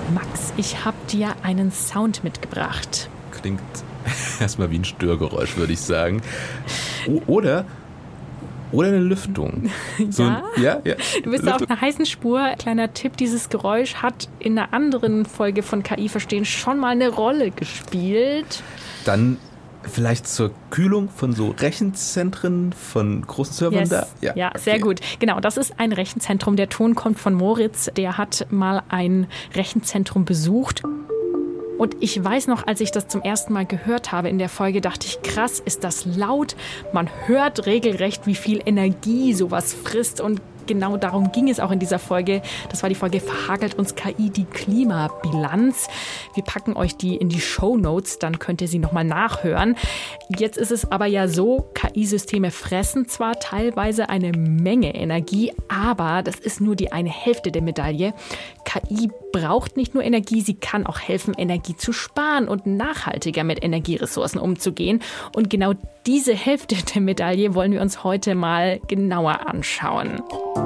Max, ich habe dir einen Sound mitgebracht. Klingt erstmal wie ein Störgeräusch, würde ich sagen. Oder eine Lüftung. Ja? Du bist auf einer heißen Spur. Kleiner Tipp, dieses Geräusch hat in einer anderen Folge von KI Verstehen schon mal eine Rolle gespielt. Dann vielleicht zur Kühlung von so Rechenzentren, von großen Servern da? Ja, okay. Sehr gut. Genau, das ist ein Rechenzentrum. Der Ton kommt von Moritz. Der hat mal ein Rechenzentrum besucht. Und ich weiß noch, als ich das zum ersten Mal gehört habe in der Folge, dachte ich, krass, ist das laut. Man hört regelrecht, wie viel Energie sowas frisst. Und genau darum ging es auch in dieser Folge. Das war die Folge Verhagelt uns KI, die Klimabilanz. Wir packen euch die in die Shownotes, dann könnt ihr sie nochmal nachhören. Jetzt ist es aber ja so, KI-Systeme fressen zwar teilweise eine Menge Energie, aber das ist nur die eine Hälfte der Medaille. KI braucht nicht nur Energie, sie kann auch helfen, Energie zu sparen und nachhaltiger mit Energieressourcen umzugehen. Und genau diese Hälfte der Medaille wollen wir uns heute mal genauer anschauen.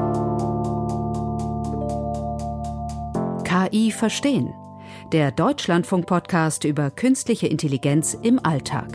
KI Verstehen, der Deutschlandfunk-Podcast über künstliche Intelligenz im Alltag.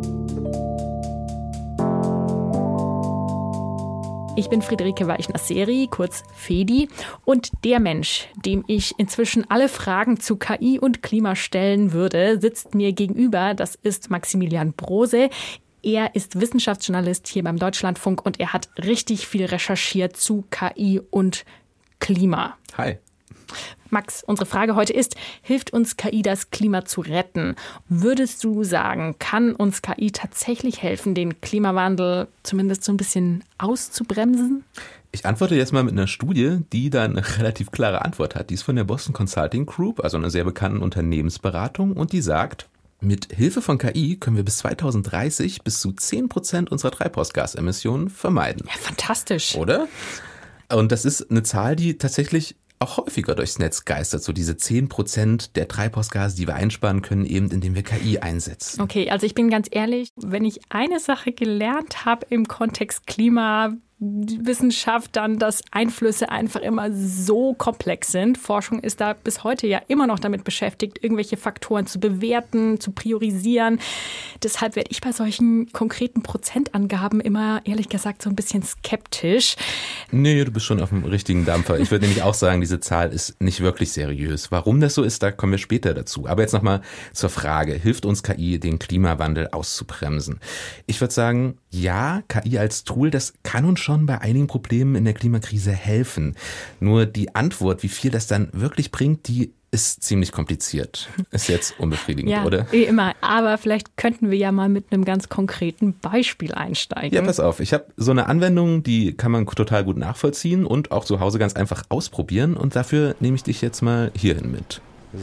Ich bin Friederike Weichner-Seri, kurz Fedi, und der Mensch, dem ich inzwischen alle Fragen zu KI und Klima stellen würde, sitzt mir gegenüber. Das ist Maximilian Brose. Er ist Wissenschaftsjournalist hier beim Deutschlandfunk und er hat richtig viel recherchiert zu KI und Klima. Hi. Max, unsere Frage heute ist, hilft uns KI, das Klima zu retten? Würdest du sagen, kann uns KI tatsächlich helfen, den Klimawandel zumindest so ein bisschen auszubremsen? Ich antworte jetzt mal mit einer Studie, die da eine relativ klare Antwort hat. Die ist von der Boston Consulting Group, also einer sehr bekannten Unternehmensberatung, und die sagt, mit Hilfe von KI können wir bis 2030 bis zu 10% unserer Treibhausgasemissionen vermeiden. Ja, fantastisch. Oder? Und das ist eine Zahl, die tatsächlich auch häufiger durchs Netz geistert, so diese 10% der Treibhausgase, die wir einsparen können, eben indem wir KI einsetzen. Okay, also ich bin ganz ehrlich, wenn ich eine Sache gelernt habe im Kontext Klimawissenschaft, dann, dass Einflüsse einfach immer so komplex sind. Forschung ist da bis heute ja immer noch damit beschäftigt, irgendwelche Faktoren zu bewerten, zu priorisieren. Deshalb werde ich bei solchen konkreten Prozentangaben immer, ehrlich gesagt, so ein bisschen skeptisch. Nee, du bist schon auf dem richtigen Dampfer. Ich würde nämlich auch sagen, diese Zahl ist nicht wirklich seriös. Warum das so ist, da kommen wir später dazu. Aber jetzt nochmal zur Frage, hilft uns KI, den Klimawandel auszubremsen? Ich würde sagen, ja, KI als Tool, das kann uns schon bei einigen Problemen in der Klimakrise helfen. Nur die Antwort, wie viel das dann wirklich bringt, die ist ziemlich kompliziert. Ist jetzt unbefriedigend, ja, oder? Wie immer. Aber vielleicht könnten wir ja mal mit einem ganz konkreten Beispiel einsteigen. Ja, pass auf. Ich habe so eine Anwendung, die kann man total gut nachvollziehen und auch zu Hause ganz einfach ausprobieren. Und dafür nehme ich dich jetzt mal hierhin mit.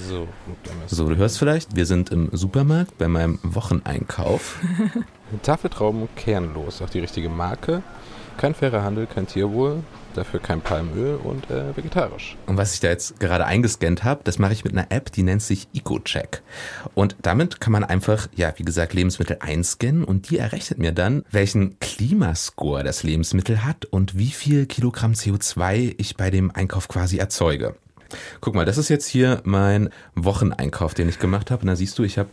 So, du hörst vielleicht, wir sind im Supermarkt bei meinem Wocheneinkauf. Tafeltrauben kernlos, auch die richtige Marke. Kein fairer Handel, kein Tierwohl, dafür kein Palmöl und vegetarisch. Und was ich da jetzt gerade eingescannt habe, das mache ich mit einer App, die nennt sich EcoCheck. Und damit kann man einfach, ja, wie gesagt, Lebensmittel einscannen und die errechnet mir dann, welchen Klimascore das Lebensmittel hat und wie viel Kilogramm CO2 ich bei dem Einkauf quasi erzeuge. Guck mal, das ist jetzt hier mein Wocheneinkauf, den ich gemacht habe. Und da siehst du, ich habe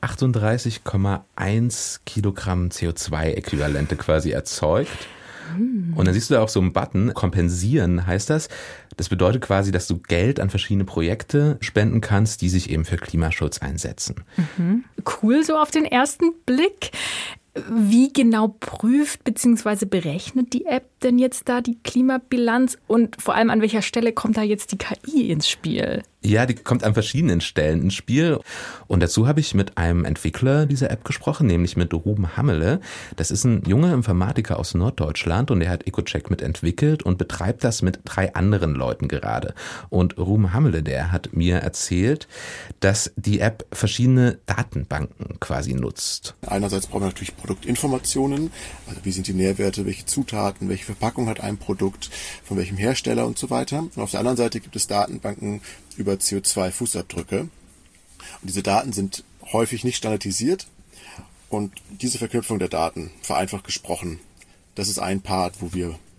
38,1 Kilogramm CO2-Äquivalente quasi erzeugt. Und dann siehst du da auch so einen Button, kompensieren heißt das. Das bedeutet quasi, dass du Geld an verschiedene Projekte spenden kannst, die sich eben für Klimaschutz einsetzen. Mhm. Cool so auf den ersten Blick. Wie genau prüft bzw. berechnet die App denn jetzt da die Klimabilanz und vor allem an welcher Stelle kommt da jetzt die KI ins Spiel? Ja, die kommt an verschiedenen Stellen ins Spiel. Und dazu habe ich mit einem Entwickler dieser App gesprochen, nämlich mit Ruben Hammele. Das ist ein junger Informatiker aus Norddeutschland und er hat EcoCheck mitentwickelt und betreibt das mit 3 anderen Leuten gerade. Und Ruben Hammele, der hat mir erzählt, dass die App verschiedene Datenbanken quasi nutzt. Einerseits brauchen wir natürlich Produktinformationen, also wie sind die Nährwerte, welche Zutaten, welche Verpackung hat ein Produkt, von welchem Hersteller und so weiter. Und auf der anderen Seite gibt es Datenbanken über CO2-Fußabdrücke. Und diese Daten sind häufig nicht standardisiert. Und diese Verknüpfung der Daten, vereinfacht gesprochen, das ist ein Part, wo wir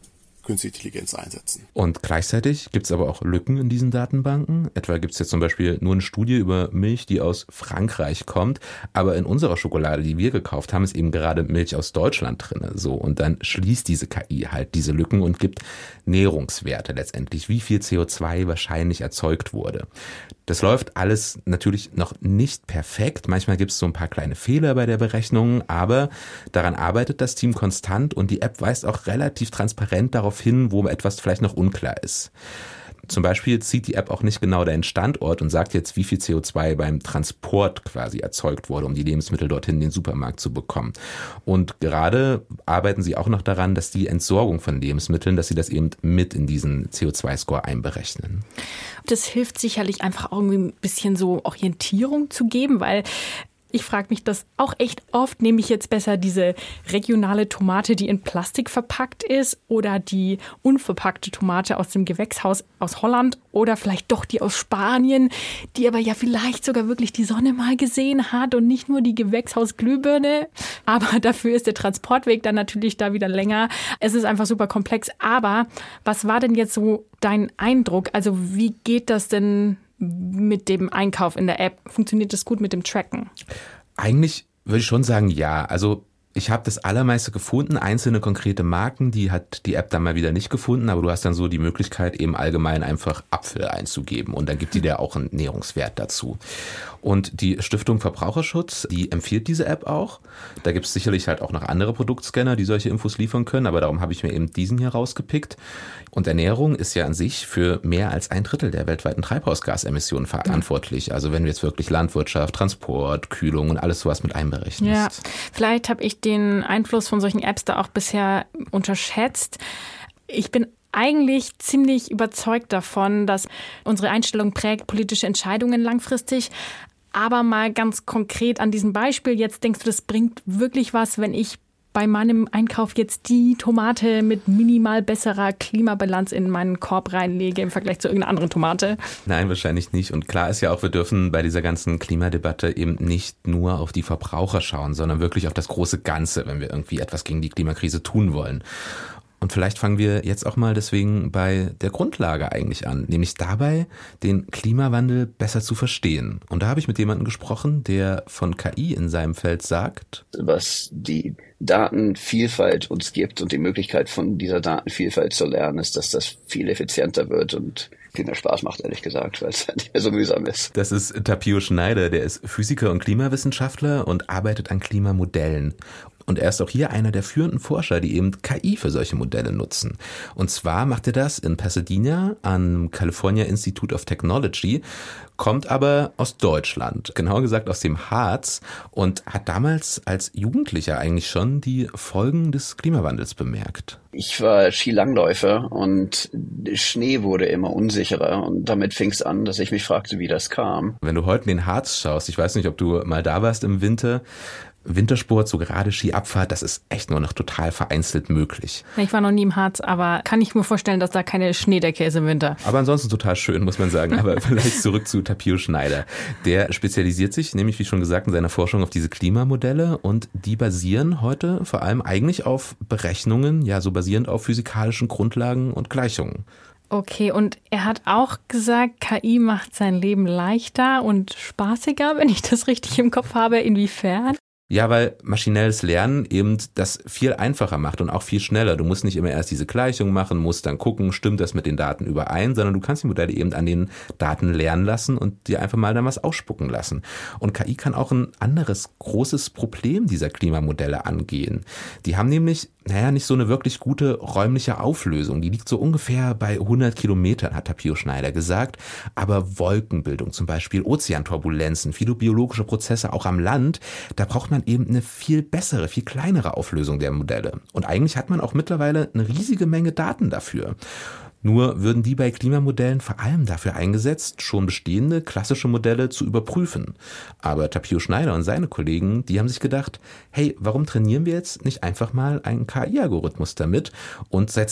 künstliche Intelligenz einsetzen. Und gleichzeitig gibt es aber auch Lücken in diesen Datenbanken. Etwa gibt es jetzt zum Beispiel nur eine Studie über Milch, die aus Frankreich kommt, aber in unserer Schokolade, die wir gekauft haben, ist eben gerade Milch aus Deutschland drin. So, und dann schließt diese KI halt diese Lücken und gibt Nährungswerte letztendlich, wie viel CO2 wahrscheinlich erzeugt wurde. Das läuft alles natürlich noch nicht perfekt. Manchmal gibt es so ein paar kleine Fehler bei der Berechnung, aber daran arbeitet das Team konstant und die App weist auch relativ transparent darauf hin, wo etwas vielleicht noch unklar ist. Zum Beispiel zieht die App auch nicht genau deinen Standort und sagt jetzt, wie viel CO2 beim Transport quasi erzeugt wurde, um die Lebensmittel dorthin in den Supermarkt zu bekommen. Und gerade arbeiten sie auch noch daran, dass die Entsorgung von Lebensmitteln, dass sie das eben mit in diesen CO2-Score einberechnen. Das hilft sicherlich einfach auch irgendwie ein bisschen so Orientierung zu geben, weil ich frage mich das auch echt oft, nehme ich jetzt besser diese regionale Tomate, die in Plastik verpackt ist, oder die unverpackte Tomate aus dem Gewächshaus aus Holland oder vielleicht doch die aus Spanien, die aber ja vielleicht sogar wirklich die Sonne mal gesehen hat und nicht nur die Gewächshausglühbirne. Aber dafür ist der Transportweg dann natürlich da wieder länger. Es ist einfach super komplex. Aber was war denn jetzt so dein Eindruck? Also wie geht das denn mit dem Einkauf in der App? Funktioniert das gut mit dem Tracken? Eigentlich würde ich schon sagen, ja. Also ich habe das allermeiste gefunden, einzelne konkrete Marken, die hat die App dann mal wieder nicht gefunden, aber du hast dann so die Möglichkeit, eben allgemein einfach Apfel einzugeben und dann gibt die dir auch einen Nährungswert dazu. Und die Stiftung Verbraucherschutz, die empfiehlt diese App auch. Da gibt es sicherlich halt auch noch andere Produktscanner, die solche Infos liefern können, aber darum habe ich mir eben diesen hier rausgepickt. Und Ernährung ist ja an sich für mehr als 1/3 der weltweiten Treibhausgasemissionen verantwortlich. Also wenn du jetzt wirklich Landwirtschaft, Transport, Kühlung und alles sowas mit einberechnest. Ja, vielleicht habe ich den Einfluss von solchen Apps da auch bisher unterschätzt. Ich bin eigentlich ziemlich überzeugt davon, dass unsere Einstellung prägt politische Entscheidungen langfristig. Aber mal ganz konkret an diesem Beispiel, jetzt denkst du, das bringt wirklich was, wenn ich bei meinem Einkauf jetzt die Tomate mit minimal besserer Klimabilanz in meinen Korb reinlege im Vergleich zu irgendeiner anderen Tomate? Nein, wahrscheinlich nicht. Und klar ist ja auch, wir dürfen bei dieser ganzen Klimadebatte eben nicht nur auf die Verbraucher schauen, sondern wirklich auf das große Ganze, wenn wir irgendwie etwas gegen die Klimakrise tun wollen. Und vielleicht fangen wir jetzt auch mal deswegen bei der Grundlage eigentlich an, nämlich dabei, den Klimawandel besser zu verstehen. Und da habe ich mit jemandem gesprochen, der von KI in seinem Feld sagt, was die Datenvielfalt uns gibt und die Möglichkeit von dieser Datenvielfalt zu lernen, ist, dass das viel effizienter wird und viel mehr Spaß macht, ehrlich gesagt, weil es nicht mehr so mühsam ist. Das ist Tapio Schneider, der ist Physiker und Klimawissenschaftler und arbeitet an Klimamodellen. Und er ist auch hier einer der führenden Forscher, die eben KI für solche Modelle nutzen. Und zwar macht er das in Pasadena am California Institute of Technology, kommt aber aus Deutschland, genauer gesagt aus dem Harz, und hat damals als Jugendlicher eigentlich schon die Folgen des Klimawandels bemerkt. Ich war Skilangläufer und Schnee wurde immer unsicherer und damit fing es an, dass ich mich fragte, wie das kam. Wenn du heute in den Harz schaust, ich weiß nicht, ob du mal da warst im Winter, Wintersport, so gerade Skiabfahrt, das ist echt nur noch total vereinzelt möglich. Ich war noch nie im Harz, aber kann ich mir vorstellen, dass da keine Schneedecke ist im Winter. Aber ansonsten total schön, muss man sagen. Aber vielleicht zurück zu Tapio Schneider. Der spezialisiert sich, nämlich wie schon gesagt, in seiner Forschung auf diese Klimamodelle und die basieren heute vor allem eigentlich auf Berechnungen, ja so basierend auf physikalischen Grundlagen und Gleichungen. Okay, und er hat auch gesagt, KI macht sein Leben leichter und spaßiger, wenn ich das richtig im Kopf habe. Inwiefern? Ja, weil maschinelles Lernen eben das viel einfacher macht und auch viel schneller. Du musst nicht immer erst diese Gleichung machen, musst dann gucken, stimmt das mit den Daten überein, sondern du kannst die Modelle eben an den Daten lernen lassen und dir einfach mal dann was ausspucken lassen. Und KI kann auch ein anderes großes Problem dieser Klimamodelle angehen. Die haben nämlich nicht so eine wirklich gute räumliche Auflösung. Die liegt so ungefähr bei 100 Kilometern, hat Tapio Schneider gesagt. Aber Wolkenbildung zum Beispiel, Ozeanturbulenzen, viele biologische Prozesse auch am Land, da braucht man eben eine viel bessere, viel kleinere Auflösung der Modelle. Und eigentlich hat man auch mittlerweile eine riesige Menge Daten dafür. Nur würden die bei Klimamodellen vor allem dafür eingesetzt, schon bestehende klassische Modelle zu überprüfen. Aber Tapio Schneider und seine Kollegen, die haben sich gedacht, hey, warum trainieren wir jetzt nicht einfach mal einen KI-Algorithmus damit? Und seit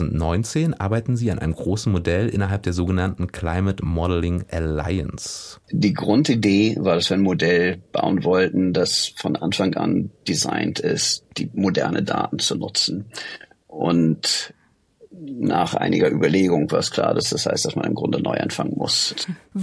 2019 arbeiten sie an einem großen Modell innerhalb der sogenannten Climate Modeling Alliance. Die Grundidee war, dass wir ein Modell bauen wollten, das von Anfang an designt ist, die moderne Daten zu nutzen. Und nach einiger Überlegung war es klar, dass das heißt, dass man im Grunde neu anfangen muss.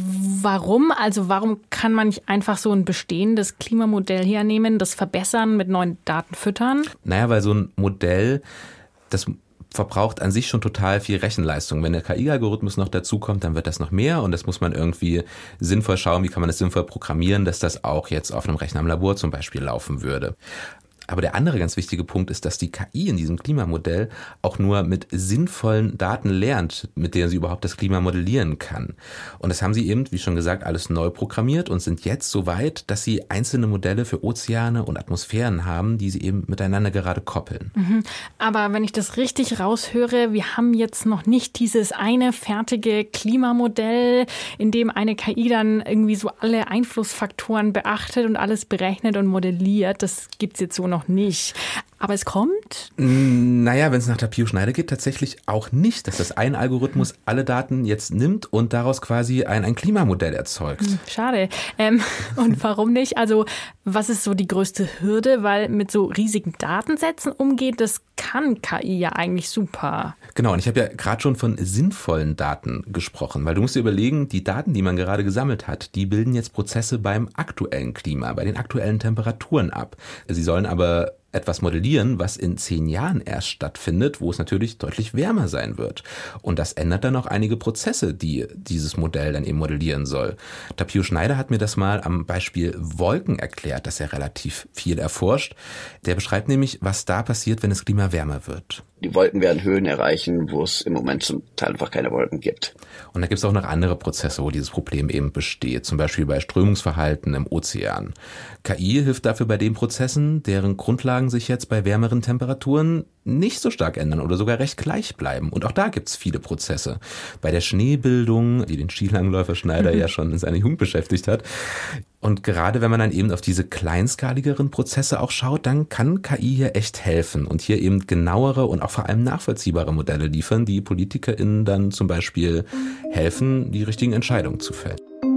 Warum? Also warum kann man nicht einfach so ein bestehendes Klimamodell hernehmen, das verbessern, mit neuen Daten füttern? Naja, weil so ein Modell, das verbraucht an sich schon total viel Rechenleistung. Wenn der KI-Algorithmus noch dazukommt, dann wird das noch mehr und das muss man irgendwie sinnvoll schauen, wie kann man das sinnvoll programmieren, dass das auch jetzt auf einem Rechner im Labor zum Beispiel laufen würde. Aber der andere ganz wichtige Punkt ist, dass die KI in diesem Klimamodell auch nur mit sinnvollen Daten lernt, mit denen sie überhaupt das Klima modellieren kann. Und das haben sie eben, wie schon gesagt, alles neu programmiert und sind jetzt so weit, dass sie einzelne Modelle für Ozeane und Atmosphären haben, die sie eben miteinander gerade koppeln. Aber wenn ich das richtig raushöre, wir haben jetzt noch nicht dieses eine fertige Klimamodell, in dem eine KI dann irgendwie so alle Einflussfaktoren beachtet und alles berechnet und modelliert. Das gibt's jetzt so noch nicht. Aber es kommt? Naja, wenn es nach der Pio Schneider geht, tatsächlich auch nicht, dass das ein Algorithmus alle Daten jetzt nimmt und daraus quasi ein Klimamodell erzeugt. Schade. Und warum nicht? Also was ist so die größte Hürde? Weil mit so riesigen Datensätzen umgeht, das kann KI ja eigentlich super. Genau, und ich habe ja gerade schon von sinnvollen Daten gesprochen, weil du musst dir überlegen, die Daten, die man gerade gesammelt hat, die bilden jetzt Prozesse beim aktuellen Klima, bei den aktuellen Temperaturen ab. Sie sollen aber etwas modellieren, was in 10 Jahren erst stattfindet, wo es natürlich deutlich wärmer sein wird. Und das ändert dann auch einige Prozesse, die dieses Modell dann eben modellieren soll. Der Pio Schneider hat mir das mal am Beispiel Wolken erklärt, dass er relativ viel erforscht. Der beschreibt nämlich, was da passiert, wenn das Klima wärmer wird. Die Wolken werden Höhen erreichen, wo es im Moment zum Teil einfach keine Wolken gibt. Und da gibt es auch noch andere Prozesse, wo dieses Problem eben besteht, zum Beispiel bei Strömungsverhalten im Ozean. KI hilft dafür bei den Prozessen, deren Grundlagen sich jetzt bei wärmeren Temperaturen nicht so stark ändern oder sogar recht gleich bleiben. Und auch da gibt es viele Prozesse. Bei der Schneebildung, die den Skilangläufer Schneider ja schon in seiner Jugend beschäftigt hat. Und gerade wenn man dann eben auf diese kleinskaligeren Prozesse auch schaut, dann kann KI hier echt helfen und hier eben genauere und auch vor allem nachvollziehbare Modelle liefern, die PolitikerInnen dann zum Beispiel helfen, die richtigen Entscheidungen zu fällen.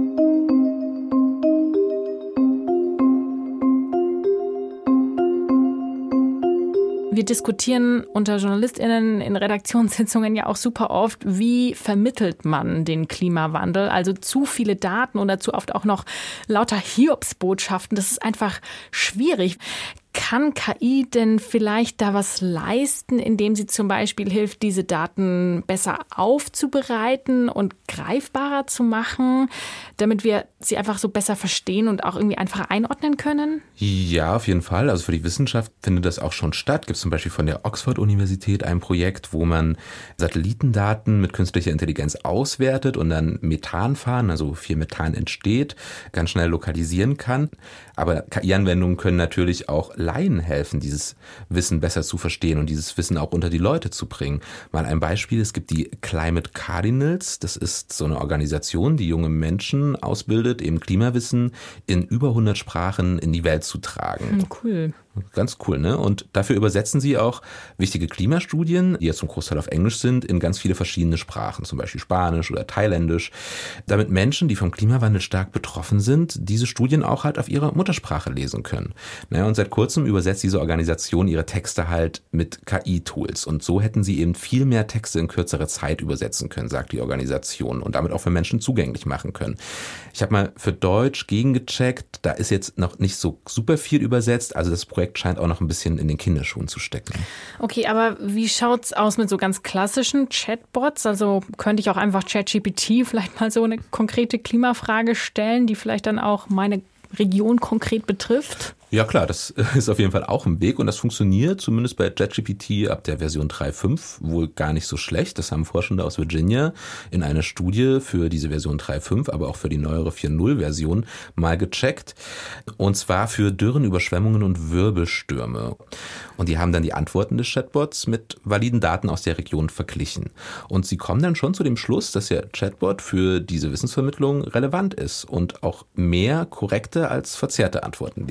Wir diskutieren unter JournalistInnen in Redaktionssitzungen ja auch super oft, wie vermittelt man den Klimawandel? Also zu viele Daten und dazu oft auch noch lauter Hiobsbotschaften. Das ist einfach schwierig. Kann KI denn vielleicht da was leisten, indem sie zum Beispiel hilft, diese Daten besser aufzubereiten und greifbarer zu machen, damit wir sie einfach so besser verstehen und auch irgendwie einfacher einordnen können? Ja, auf jeden Fall. Also für die Wissenschaft findet das auch schon statt. Gibt es zum Beispiel von der Oxford-Universität ein Projekt, wo man Satellitendaten mit künstlicher Intelligenz auswertet und dann Methanfahren, also viel Methan entsteht, ganz schnell lokalisieren kann. Aber KI-Anwendungen können natürlich auch Laien helfen, dieses Wissen besser zu verstehen und dieses Wissen auch unter die Leute zu bringen. Mal ein Beispiel, es gibt die Climate Cardinals, das ist so eine Organisation, die junge Menschen ausbildet, eben Klimawissen in über 100 Sprachen in die Welt zu tragen. Cool. Ganz cool, ne? Und dafür übersetzen sie auch wichtige Klimastudien, die ja zum Großteil auf Englisch sind, in ganz viele verschiedene Sprachen, zum Beispiel Spanisch oder Thailändisch, damit Menschen, die vom Klimawandel stark betroffen sind, diese Studien auch halt auf ihrer Muttersprache lesen können. Naja, und seit kurzem übersetzt diese Organisation ihre Texte halt mit KI-Tools. Und so hätten sie eben viel mehr Texte in kürzerer Zeit übersetzen können, sagt die Organisation, und damit auch für Menschen zugänglich machen können. Ich habe mal für Deutsch gegengecheckt, da ist jetzt noch nicht so super viel übersetzt, also das Projekt scheint auch noch ein bisschen in den Kinderschuhen zu stecken. Okay, aber wie schaut's aus mit so ganz klassischen Chatbots? Also könnte ich auch einfach ChatGPT vielleicht mal so eine konkrete Klimafrage stellen, die vielleicht dann auch meine Region konkret betrifft? Ja klar, das ist auf jeden Fall auch ein Weg und das funktioniert zumindest bei ChatGPT ab der Version 3.5 wohl gar nicht so schlecht. Das haben Forschende aus Virginia in einer Studie für diese Version 3.5, aber auch für die neuere 4.0 Version mal gecheckt. Und zwar für Dürren, Überschwemmungen und Wirbelstürme. Und die haben dann die Antworten des Chatbots mit validen Daten aus der Region verglichen. Und sie kommen dann schon zu dem Schluss, dass der Chatbot für diese Wissensvermittlung relevant ist und auch mehr korrekte als verzerrte Antworten liefert.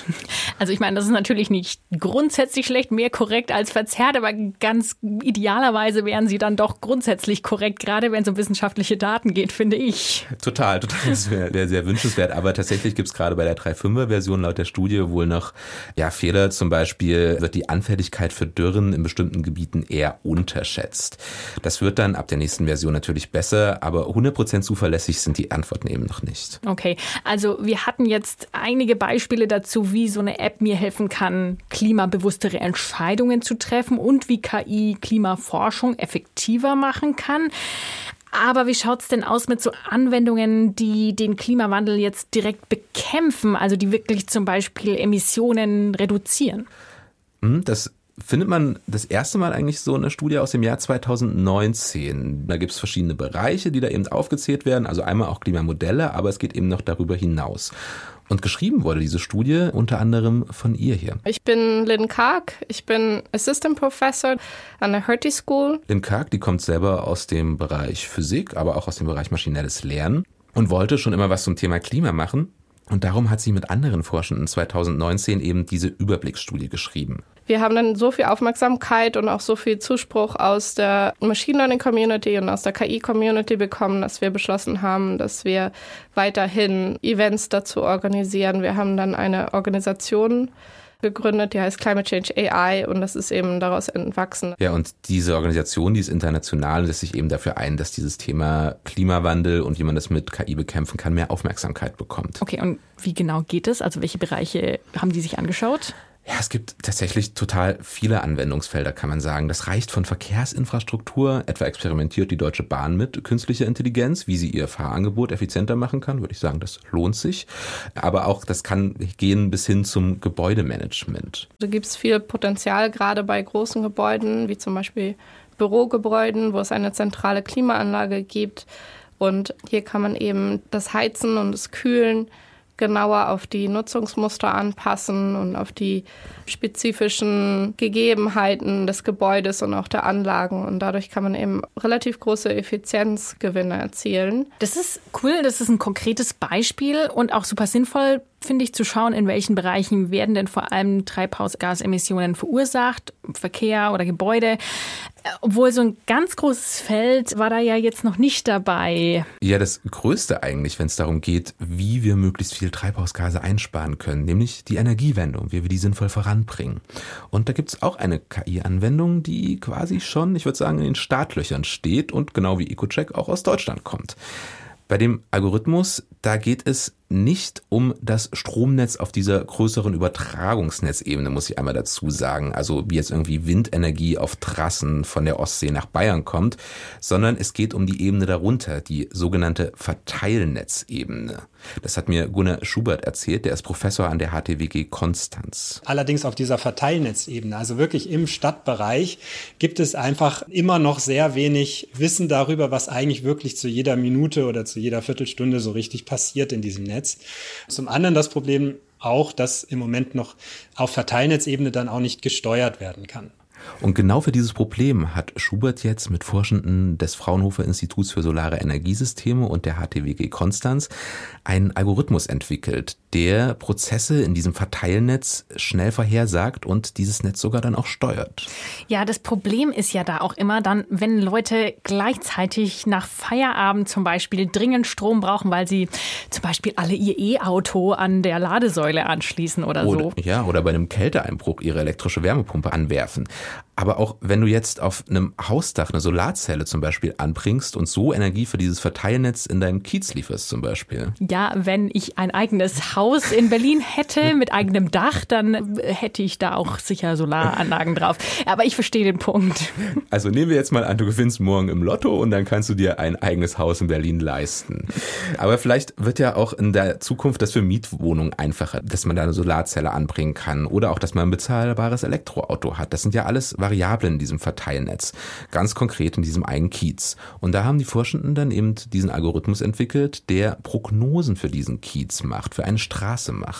Also ich meine, das ist natürlich nicht grundsätzlich schlecht, mehr korrekt als verzerrt, aber ganz idealerweise wären sie dann doch grundsätzlich korrekt, gerade wenn es um wissenschaftliche Daten geht, finde ich. Total. Das wäre sehr wünschenswert. Aber tatsächlich gibt es gerade bei der 3.5er-Version laut der Studie wohl noch Fehler. Zum Beispiel wird die Anfälligkeit für Dürren in bestimmten Gebieten eher unterschätzt. Das wird dann ab der nächsten Version natürlich besser, aber 100% zuverlässig sind die Antworten eben noch nicht. Okay, also wir hatten jetzt einige Beispiele dazu, wie so eine App mir helfen kann, klimabewusstere Entscheidungen zu treffen und wie KI Klimaforschung effektiver machen kann. Aber wie schaut's denn aus mit so Anwendungen, die den Klimawandel jetzt direkt bekämpfen, also die wirklich zum Beispiel Emissionen reduzieren? Das findet man das erste Mal eigentlich so in einer Studie aus dem Jahr 2019. Da gibt es verschiedene Bereiche, die da eben aufgezählt werden, also einmal auch Klimamodelle, aber es geht eben noch darüber hinaus. Und geschrieben wurde diese Studie unter anderem von ihr hier. Ich bin Lynn Karg, ich bin Assistant Professor an der Hertie School. Lynn Karg, die kommt selber aus dem Bereich Physik, aber auch aus dem Bereich maschinelles Lernen und wollte schon immer was zum Thema Klima machen. Und darum hat sie mit anderen Forschenden 2019 eben diese Überblicksstudie geschrieben. Wir haben dann so viel Aufmerksamkeit und auch so viel Zuspruch aus der Machine Learning Community und aus der KI Community bekommen, dass wir beschlossen haben, dass wir weiterhin Events dazu organisieren. Wir haben dann eine Organisation gegründet, die heißt Climate Change AI und das ist eben daraus entwachsen. Ja, und diese Organisation, die ist international und setzt sich eben dafür ein, dass dieses Thema Klimawandel und wie man das mit KI bekämpfen kann, mehr Aufmerksamkeit bekommt. Okay, und wie genau geht es? Also welche Bereiche haben die sich angeschaut? Ja, es gibt tatsächlich total viele Anwendungsfelder, kann man sagen. Das reicht von Verkehrsinfrastruktur, etwa experimentiert die Deutsche Bahn mit künstlicher Intelligenz, wie sie ihr Fahrangebot effizienter machen kann, würde ich sagen, das lohnt sich. Aber auch das kann gehen bis hin zum Gebäudemanagement. Da gibt es viel Potenzial, gerade bei großen Gebäuden, wie zum Beispiel Bürogebäuden, wo es eine zentrale Klimaanlage gibt. Und hier kann man eben das Heizen und das Kühlen genauer auf die Nutzungsmuster anpassen und auf die spezifischen Gegebenheiten des Gebäudes und auch der Anlagen. Und dadurch kann man eben relativ große Effizienzgewinne erzielen. Das ist cool, das ist ein konkretes Beispiel und auch super sinnvoll, finde ich, zu schauen, in welchen Bereichen werden denn vor allem Treibhausgasemissionen verursacht, Verkehr oder Gebäude. Obwohl so ein ganz großes Feld war da ja jetzt noch nicht dabei. Ja, das Größte eigentlich, wenn es darum geht, wie wir möglichst viel Treibhausgase einsparen können, nämlich die Energiewende und wie wir die sinnvoll voranbringen. Und da gibt es auch eine KI-Anwendung, die quasi schon, ich würde sagen, in den Startlöchern steht und genau wie EcoCheck auch aus Deutschland kommt. Bei dem Algorithmus, da geht es nicht um das Stromnetz auf dieser größeren Übertragungsnetzebene, muss ich einmal dazu sagen. Also wie jetzt irgendwie Windenergie auf Trassen von der Ostsee nach Bayern kommt, sondern es geht um die Ebene darunter, die sogenannte Verteilnetzebene. Das hat mir Gunnar Schubert erzählt, der ist Professor an der HTWG Konstanz. Allerdings auf dieser Verteilnetzebene, also wirklich im Stadtbereich, gibt es einfach immer noch sehr wenig Wissen darüber, was eigentlich wirklich zu jeder Minute oder zu jeder Viertelstunde so richtig passiert in diesem Netz. Zum anderen das Problem auch, dass im Moment noch auf Verteilnetzebene dann auch nicht gesteuert werden kann. Und genau für dieses Problem hat Schubert jetzt mit Forschenden des Fraunhofer Instituts für Solare Energiesysteme und der HTWG Konstanz einen Algorithmus entwickelt, der Prozesse in diesem Verteilnetz schnell vorhersagt und dieses Netz sogar dann auch steuert. Ja, das Problem ist ja da auch immer dann, wenn Leute gleichzeitig nach Feierabend zum Beispiel dringend Strom brauchen, weil sie zum Beispiel alle ihr E-Auto an der Ladesäule anschließen oder so. Ja, oder bei einem Kälteeinbruch ihre elektrische Wärmepumpe anwerfen. Aber auch wenn du jetzt auf einem Hausdach eine Solarzelle zum Beispiel anbringst und so Energie für dieses Verteilnetz in deinem Kiez lieferst zum Beispiel. Ja, wenn ich ein eigenes Haus in Berlin hätte mit eigenem Dach, dann hätte ich da auch sicher Solaranlagen drauf. Aber ich verstehe den Punkt. Also nehmen wir jetzt mal an, du gewinnst morgen im Lotto und dann kannst du dir ein eigenes Haus in Berlin leisten. Aber vielleicht wird ja auch in der Zukunft das für Mietwohnungen einfacher, dass man da eine Solarzelle anbringen kann oder auch, dass man ein bezahlbares Elektroauto hat. Das sind ja alles Variablen in diesem Verteilnetz, ganz konkret in diesem einen Kiez. Und da haben die Forschenden dann eben diesen Algorithmus entwickelt, der Prognosen für diesen Kiez macht, für eine Straße macht.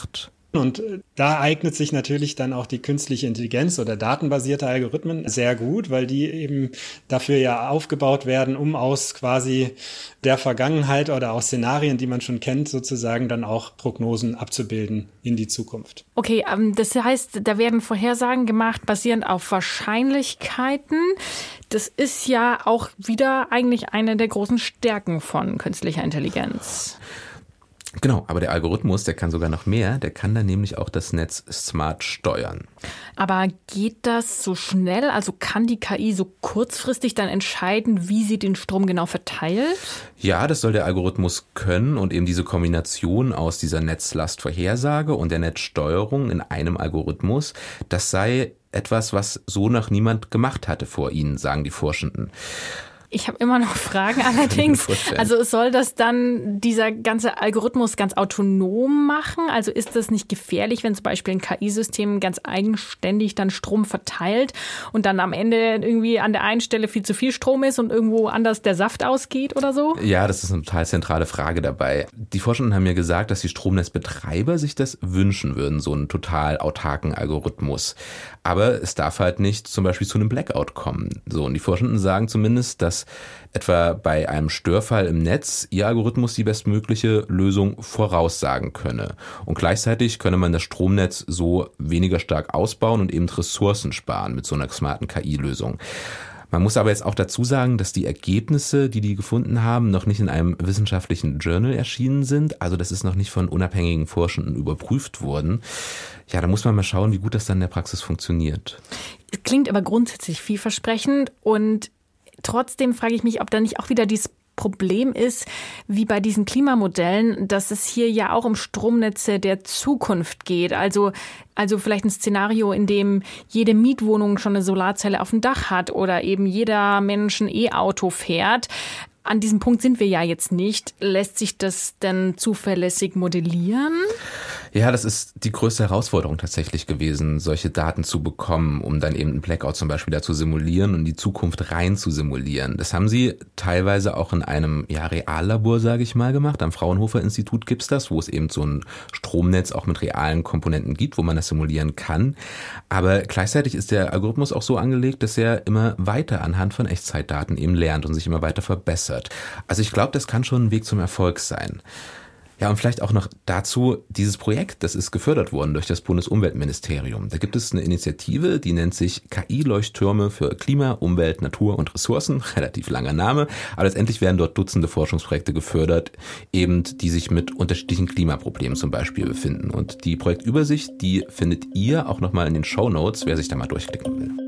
Und da eignet sich natürlich dann auch die künstliche Intelligenz oder datenbasierte Algorithmen sehr gut, weil die eben dafür ja aufgebaut werden, um aus quasi der Vergangenheit oder aus Szenarien, die man schon kennt, sozusagen dann auch Prognosen abzubilden in die Zukunft. Okay, das heißt, da werden Vorhersagen gemacht, basierend auf Wahrscheinlichkeiten. Das ist ja auch wieder eigentlich eine der großen Stärken von künstlicher Intelligenz. Genau, aber der Algorithmus, der kann sogar noch mehr, der kann dann nämlich auch das Netz smart steuern. Aber geht das so schnell? Also kann die KI so kurzfristig dann entscheiden, wie sie den Strom genau verteilt? Ja, das soll der Algorithmus können und eben diese Kombination aus dieser Netzlastvorhersage und der Netzsteuerung in einem Algorithmus, das sei etwas, was so noch niemand gemacht hatte vor Ihnen, sagen die Forschenden. Ich habe immer noch Fragen allerdings. Also soll das dann dieser ganze Algorithmus ganz autonom machen? Also ist das nicht gefährlich, wenn zum Beispiel ein KI-System ganz eigenständig dann Strom verteilt und dann am Ende irgendwie an der einen Stelle viel zu viel Strom ist und irgendwo anders der Saft ausgeht oder so? Ja, das ist eine total zentrale Frage dabei. Die Forschenden haben mir gesagt, dass die Stromnetzbetreiber sich das wünschen würden, so einen total autarken Algorithmus. Aber es darf halt nicht zum Beispiel zu einem Blackout kommen. So, und die Forschenden sagen zumindest, dass etwa bei einem Störfall im Netz ihr Algorithmus die bestmögliche Lösung voraussagen könne. Und gleichzeitig könne man das Stromnetz so weniger stark ausbauen und eben Ressourcen sparen mit so einer smarten KI-Lösung. Man muss aber jetzt auch dazu sagen, dass die Ergebnisse, die gefunden haben, noch nicht in einem wissenschaftlichen Journal erschienen sind. Also das ist noch nicht von unabhängigen Forschenden überprüft worden. Ja, da muss man mal schauen, wie gut das dann in der Praxis funktioniert. Klingt aber grundsätzlich vielversprechend und trotzdem frage ich mich, ob da nicht auch wieder dieses Problem ist, wie bei diesen Klimamodellen, dass es hier ja auch um Stromnetze der Zukunft geht. Also vielleicht ein Szenario, in dem jede Mietwohnung schon eine Solarzelle auf dem Dach hat oder eben jeder Mensch ein E-Auto fährt. An diesem Punkt sind wir ja jetzt nicht. Lässt sich das denn zuverlässig modellieren? Ja, das ist die größte Herausforderung tatsächlich gewesen, solche Daten zu bekommen, um dann eben einen Blackout zum Beispiel da zu simulieren und die Zukunft rein zu simulieren. Das haben sie teilweise auch in einem Reallabor, sage ich mal, gemacht. Am Fraunhofer Institut gibt's das, wo es eben so ein Stromnetz auch mit realen Komponenten gibt, wo man das simulieren kann. Aber gleichzeitig ist der Algorithmus auch so angelegt, dass er immer weiter anhand von Echtzeitdaten eben lernt und sich immer weiter verbessert. Also ich glaube, das kann schon ein Weg zum Erfolg sein. Ja, und vielleicht auch noch dazu, dieses Projekt, das ist gefördert worden durch das Bundesumweltministerium. Da gibt es eine Initiative, die nennt sich KI-Leuchttürme für Klima, Umwelt, Natur und Ressourcen. Relativ langer Name, aber letztendlich werden dort Dutzende Forschungsprojekte gefördert, eben die sich mit unterschiedlichen Klimaproblemen zum Beispiel befinden. Und die Projektübersicht, die findet ihr auch nochmal in den Shownotes, wer sich da mal durchklicken will.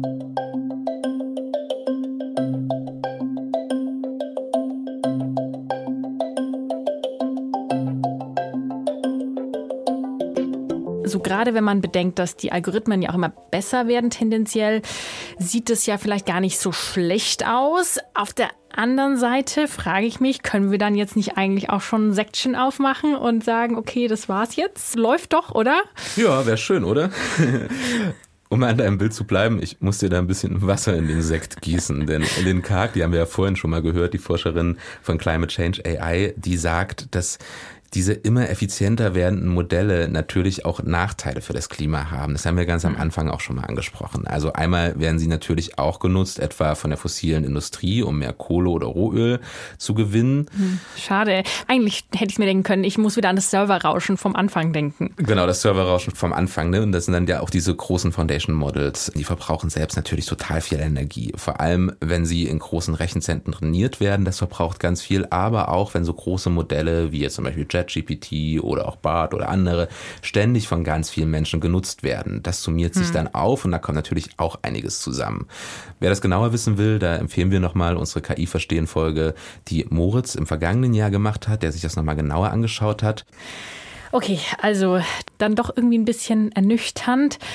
So gerade wenn man bedenkt, dass die Algorithmen ja auch immer besser werden tendenziell, sieht es ja vielleicht gar nicht so schlecht aus. Auf der anderen Seite frage ich mich, können wir dann jetzt nicht eigentlich auch schon ein Säckchen aufmachen und sagen, okay, das war's jetzt? Läuft doch, oder? Ja, wäre schön, oder? Um an deinem Bild zu bleiben, ich muss dir da ein bisschen Wasser in den Sekt gießen, denn Lynn Karg, die haben wir ja vorhin schon mal gehört, die Forscherin von Climate Change AI, die sagt, dass diese immer effizienter werdenden Modelle natürlich auch Nachteile für das Klima haben. Das haben wir ganz am Anfang auch schon mal angesprochen. Also einmal werden sie natürlich auch genutzt, etwa von der fossilen Industrie, um mehr Kohle oder Rohöl zu gewinnen. Schade. Eigentlich hätte ich mir denken können, ich muss wieder an das Serverrauschen vom Anfang denken. Genau, das Serverrauschen vom Anfang. Ne? Und das sind dann ja auch diese großen Foundation Models. Die verbrauchen selbst natürlich total viel Energie. Vor allem, wenn sie in großen Rechenzentren trainiert werden. Das verbraucht ganz viel. Aber auch, wenn so große Modelle wie jetzt zum Beispiel ChatGPT oder auch BART oder andere ständig von ganz vielen Menschen genutzt werden. Das summiert sich dann auf und da kommt natürlich auch einiges zusammen. Wer das genauer wissen will, da empfehlen wir nochmal unsere KI-Verstehen-Folge, die Moritz im vergangenen Jahr gemacht hat, der sich das nochmal genauer angeschaut hat. Okay, also dann doch irgendwie ein bisschen ernüchternd.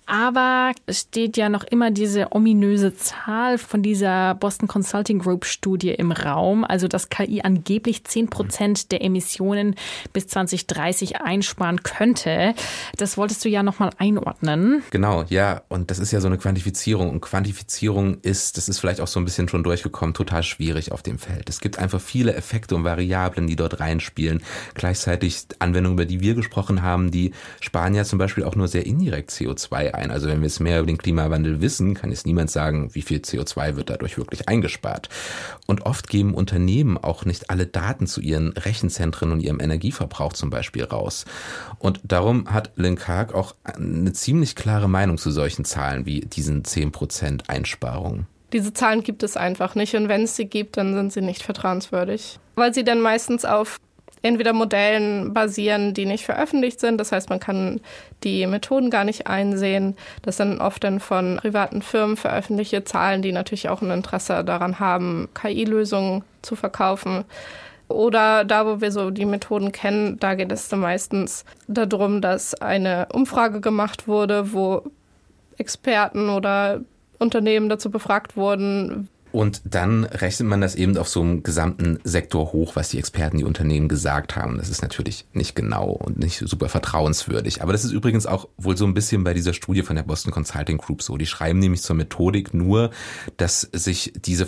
Aber es steht ja noch immer diese ominöse Zahl von dieser Boston Consulting Group Studie im Raum, also dass KI angeblich 10% der Emissionen bis 2030 einsparen könnte. Das wolltest du ja nochmal einordnen. Genau, ja. Und das ist ja so eine Quantifizierung. Und Quantifizierung das ist vielleicht auch so ein bisschen schon durchgekommen, total schwierig auf dem Feld. Es gibt einfach viele Effekte und Variablen, die dort reinspielen. Gleichzeitig Anwendungen, über die wir gesprochen haben, die sparen ja zum Beispiel auch nur sehr indirekt CO2 ein. Also wenn wir es mehr über den Klimawandel wissen, kann jetzt niemand sagen, wie viel CO2 wird dadurch wirklich eingespart. Und oft geben Unternehmen auch nicht alle Daten zu ihren Rechenzentren und ihrem Energieverbrauch zum Beispiel raus. Und darum hat Lynn Clark auch eine ziemlich klare Meinung zu solchen Zahlen wie diesen 10% Einsparungen. Diese Zahlen gibt es einfach nicht und wenn es sie gibt, dann sind sie nicht vertrauenswürdig. Weil sie dann meistens auf entweder Modellen basieren, die nicht veröffentlicht sind. Das heißt, man kann die Methoden gar nicht einsehen. Das sind oft dann von privaten Firmen veröffentlichte Zahlen, die natürlich auch ein Interesse daran haben, KI-Lösungen zu verkaufen. Oder da, wo wir so die Methoden kennen, da geht es dann meistens darum, dass eine Umfrage gemacht wurde, wo Experten oder Unternehmen dazu befragt wurden. Und dann rechnet man das eben auf so einem gesamten Sektor hoch, was die Experten, die Unternehmen gesagt haben. Das ist natürlich nicht genau und nicht super vertrauenswürdig. Aber das ist übrigens auch wohl so ein bisschen bei dieser Studie von der Boston Consulting Group so. Die schreiben nämlich zur Methodik nur, dass sich diese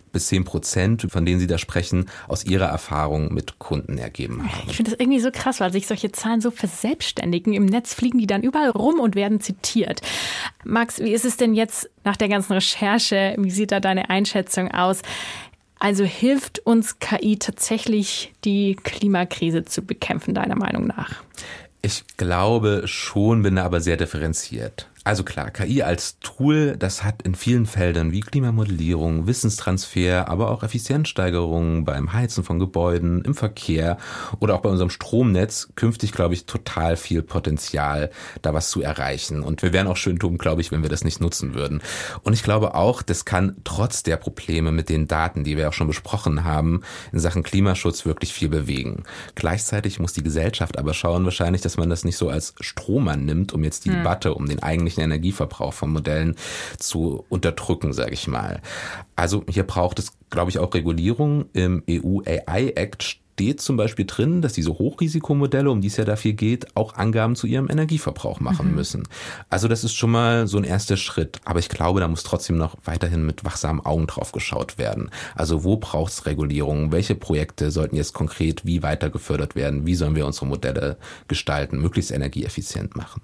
5-10%, von denen sie da sprechen, aus ihrer Erfahrung mit Kunden ergeben haben. Ich finde das irgendwie so krass, weil sich solche Zahlen so verselbstständigen. Im Netz fliegen die dann überall rum und werden zitiert. Max, wie ist es denn jetzt nach der ganzen Recherche? Wie sieht da deine Einschätzung aus? Also hilft uns KI tatsächlich, die Klimakrise zu bekämpfen, deiner Meinung nach? Ich glaube schon, bin da aber sehr differenziert. Also klar, KI als Tool, das hat in vielen Feldern wie Klimamodellierung, Wissenstransfer, aber auch Effizienzsteigerung beim Heizen von Gebäuden, im Verkehr oder auch bei unserem Stromnetz künftig, glaube ich, total viel Potenzial, da was zu erreichen. Und wir wären auch schön dumm, glaube ich, wenn wir das nicht nutzen würden. Und ich glaube auch, das kann trotz der Probleme mit den Daten, die wir auch schon besprochen haben, in Sachen Klimaschutz wirklich viel bewegen. Gleichzeitig muss die Gesellschaft aber schauen wahrscheinlich, dass man das nicht so als Strohmann nimmt, um jetzt die Debatte um den eigentlichen Energieverbrauch von Modellen zu unterdrücken, sage ich mal. Also hier braucht es, glaube ich, auch Regulierung. Im EU AI Act steht zum Beispiel drin, dass diese Hochrisikomodelle, um die es ja da viel geht, auch Angaben zu ihrem Energieverbrauch machen müssen. Also das ist schon mal so ein erster Schritt. Aber ich glaube, da muss trotzdem noch weiterhin mit wachsamen Augen drauf geschaut werden. Also wo braucht es Regulierung? Welche Projekte sollten jetzt konkret wie weiter gefördert werden? Wie sollen wir unsere Modelle gestalten, möglichst energieeffizient machen?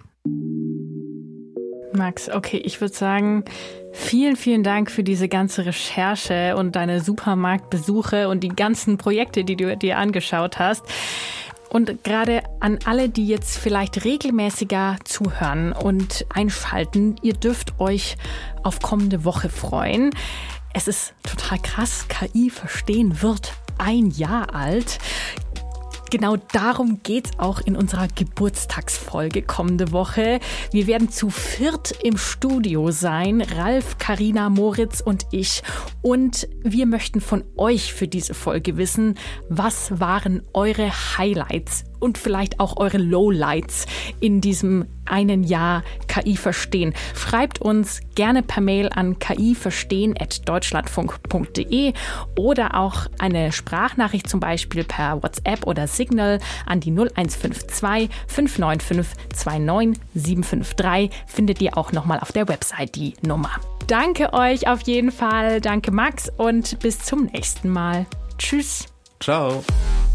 Max, okay, ich würde sagen, vielen, vielen Dank für diese ganze Recherche und deine Supermarktbesuche und die ganzen Projekte, die du dir angeschaut hast. Und gerade an alle, die jetzt vielleicht regelmäßiger zuhören und einschalten, ihr dürft euch auf kommende Woche freuen. Es ist total krass, KI verstehen wird 1 Jahr alt. Genau darum geht's auch in unserer Geburtstagsfolge kommende Woche. Wir werden zu 4 im Studio sein, Ralf, Carina, Moritz und ich. Und wir möchten von euch für diese Folge wissen, was waren eure Highlights und vielleicht auch eure Lowlights in diesem 1 Jahr KI verstehen. Schreibt uns gerne per Mail an kiverstehen@deutschlandfunk.de oder auch eine Sprachnachricht zum Beispiel per WhatsApp oder Signal an die 0152 595 29753. Findet ihr auch nochmal auf der Website die Nummer. Danke euch auf jeden Fall. Danke Max und bis zum nächsten Mal. Tschüss. Ciao.